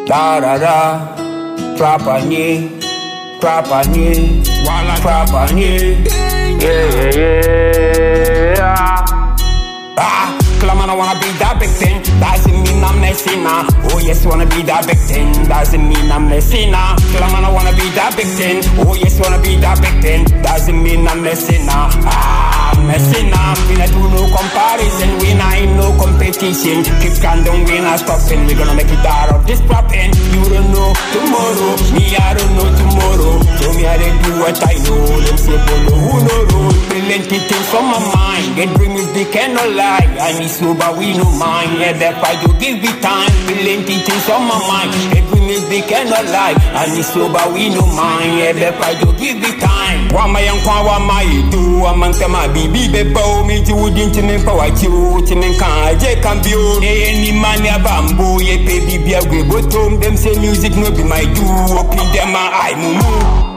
Da da da, trapanye, yeah. I wanna be that big thing, doesn't mean I'm messing now. Oh yes, wanna be that big thing, doesn't mean I'm messing now. I wanna be that big thing, oh yes, wanna be that big thing, doesn't mean I'm messing now. Messing now, we not do no comparison, we not in no competition. Keep counting, we not stopping, we gonna make it out of this popping. You don't know tomorrow, me I don't know tomorrow. So me I do what I know, them say follow who know road. Plenty things on my mind, get bring me they cannot lie. I need so but we no mind, yeah that fight you give me time. Plenty things on my mind, get bring me they cannot lie. I need so but we no mind, yeah that fight you give me time. What my young kwa what my do, I'm on my baby bebo me to wouldn't me power you, to me can I can be any man ya bamboo, yeah baby be a great bottom. Them say music no be my do, open them my eye mumu.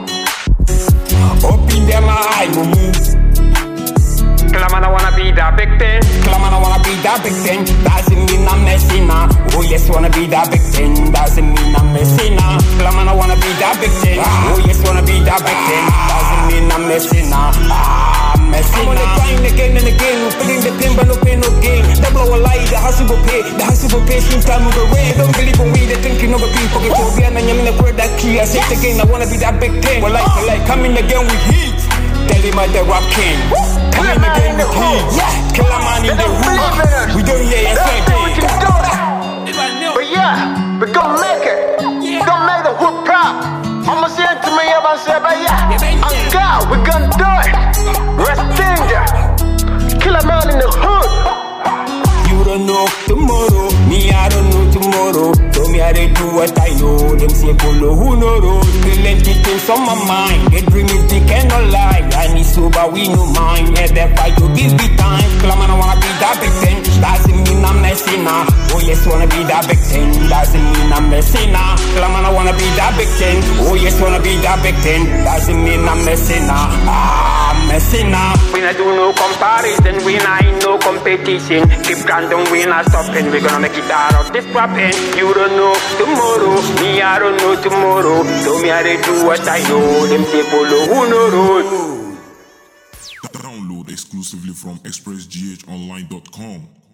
Open them my eye mumu. I wanna be that big thing. I wanna be that big thing. Doesn't mean I'm messing now. Oh yes, wanna be that big thing. Doesn't mean I'm messing now. I wanna be that big thing. Oh yes, wanna be that big thing. Doesn't mean I'm messing now. I'm on the grind again and again. Feeling the pain but no pain no gain. The blow a lie, the hustle will pay. The hustle will pay. Since time will go away. Don't believe in we. They thinking of a people. Get to be and I'm in the word that key. I say it again. I wanna be that big thing. Well, like coming again with heat. Tell him I'm the rap king. Coming again with heat. Kill a man in the hood. We don't hear your thing. But yeah, we gon' make it. Gon' make the hood pop. I'ma say it to me, I'm say, but yeah, I'm God, we gon' do it. Rest danger. Kill a man in the hood. You don't know tomorrow, me I don't know tomorrow. So me I do what I know. Them say follow who know road. Plenty things on my mind. They dream is they cannot lie. I need so but we no mind. Yeah, that fight to give me time. I wanna be that big thing. Doesn't mean I'm messing now. Oh yes, wanna be that big thing. Doesn't mean I'm messing now. I wanna be that big thing. Oh yes, wanna be that big thing. Doesn't mean I'm messing now. I'm messing now. We not do no comparison. We not in no competition. Keep counting, we not stopping. We gonna make it out of this popping. You don't know tomorrow, me I don't know tomorrow. So me I do what I know. Them say follow who know road. Download exclusively from expressghonline.com.